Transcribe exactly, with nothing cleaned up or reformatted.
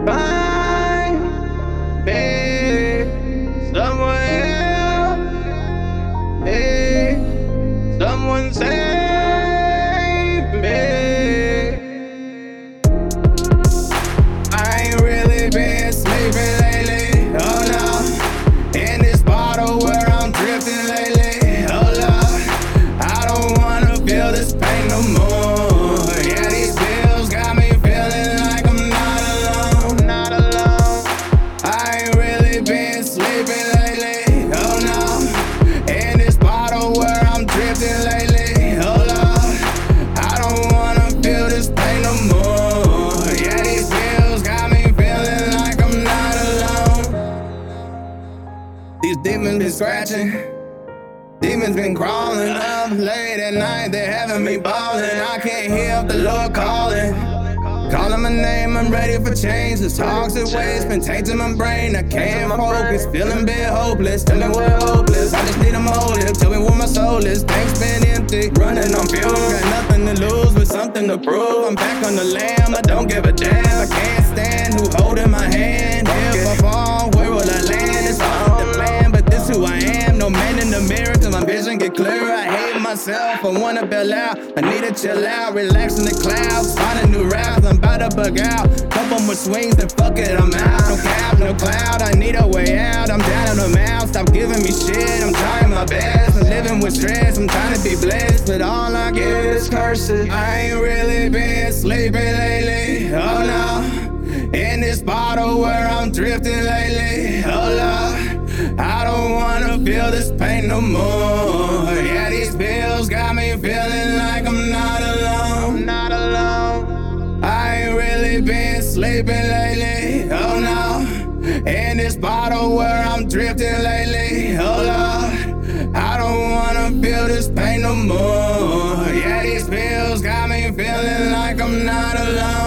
Find me somewhere, hey, someone save me. I ain't really been sleeping lately, oh no. In this bottle where I'm drifting lately, oh Lord. I don't wanna feel this pain no more. Yeah, these pills got me feeling like I'm not alone, not alone. I ain't really been sleeping lately, oh no. In this bottle where I'm drifting lately, oh Lord. I don't wanna feel this pain no more. Yeah, these pills got me feeling like I'm not alone. These demons been scratching, demons been crawling up late at night. They're having me ballin'. I can't hear the Lord calling. Calling my name, I'm ready for change. This toxic waste been tainting my brain. I can't focus, feeling a bit hopeless. Tell me we're hopeless, I just need a motive. Tell me where my soul is, tank's been empty. Running on fuel, got nothing to lose but something to prove. I'm back on the lam, I don't give a damn. I can't stand who holding my hand. If I fall, where will I land? It's all the plan, but this who I am. No man in the mirror till my vision get clearer. I hate myself, I wanna bail out. I need to chill out, relax in the clouds. Find a new route, I'm about to bug out. Couple more swings, then fuck it, I'm out. No cap, no cloud, I need a way out. I'm down on the mouth, stop giving me shit. I'm trying my best, I'm living with stress. I'm trying to be blessed, but all I get is curses. I ain't really been sleeping lately, oh no. In this bottle where I'm drifting lately, oh Lord. I don't wanna feel this pain no more. Yeah, these pills got me feeling like I'm not alone, not alone. I ain't really been sleeping lately, oh no. In this bottle where I'm drifting lately, oh Lord. I don't wanna feel this pain no more. Yeah, these pills got me feeling like I'm not alone.